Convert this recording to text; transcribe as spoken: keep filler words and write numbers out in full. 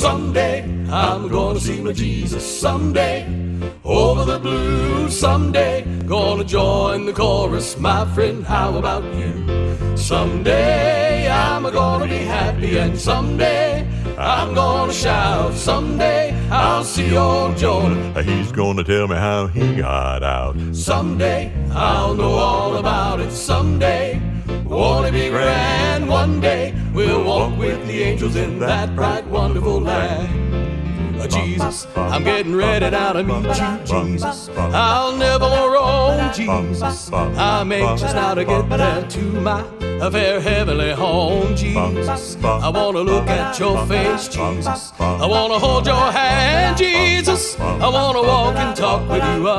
Someday I'm gonna see my Jesus. Someday over the blue. Someday gonna join the chorus. My friend, how about you? Someday I'm gonna be happy, and someday I'm gonna shout. Someday I'll see old Jordan. He's gonna tell me how he got out. Someday I'll know all about it. Someday won't it be grand? One day we'll walk with the angels in that bright, wonderful land. Jesus, I'm getting ready now to meet you, Jesus. I'll never go wrong, Jesus. I'm anxious now to get there to my fair heavenly home, Jesus. I want to look at your face, Jesus. I want to hold your hand, Jesus. I want to walk and talk with you.